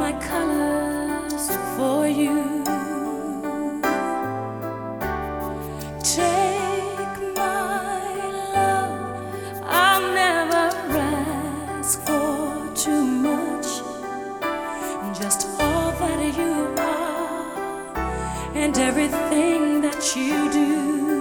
my colors for you. Take my love, I'll never ask for too much. Just all that you are and everything that you do.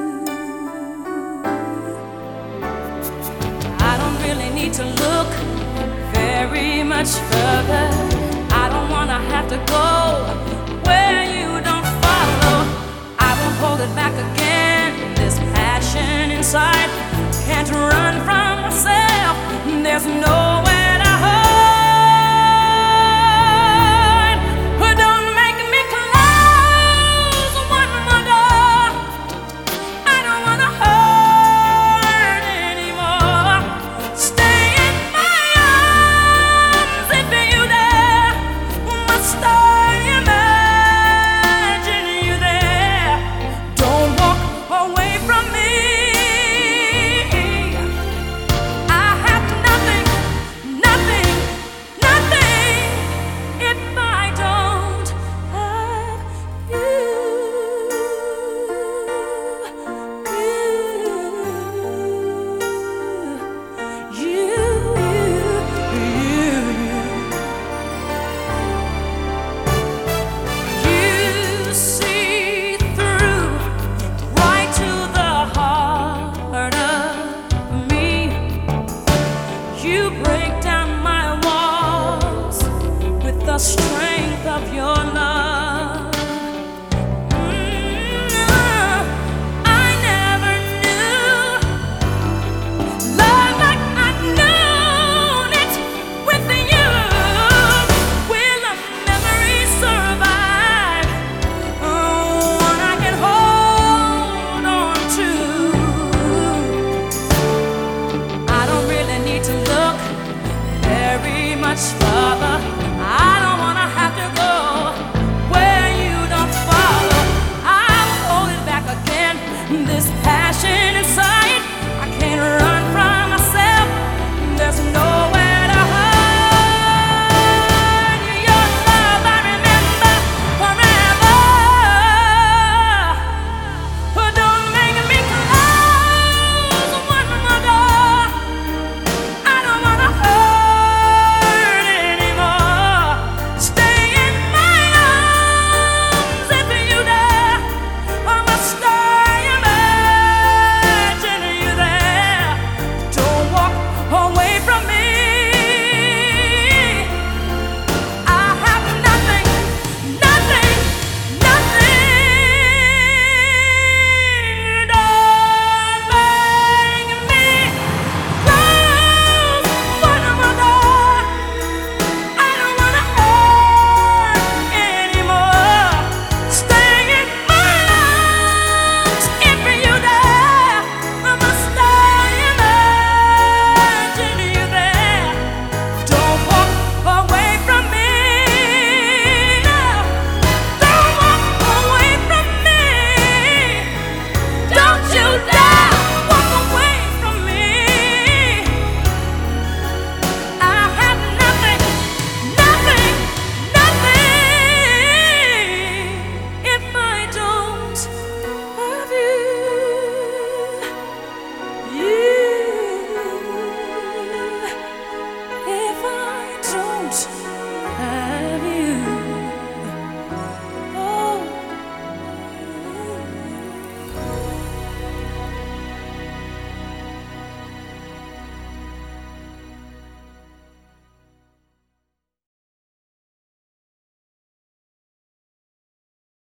I don't really need to look very much further. I don't wanna have to go where you don't follow. I won't hold it back again. This passion inside can't run from myself. There's nowhere to hide. Don't make me close one more door. I don't wanna hurt anymore. Stay in my arms if you dare. Must I imagine you there? Don't walk away from me. I have nothing, nothing, nothing if I don't have you. You see through right to the heart of me. You break down my walls with the strength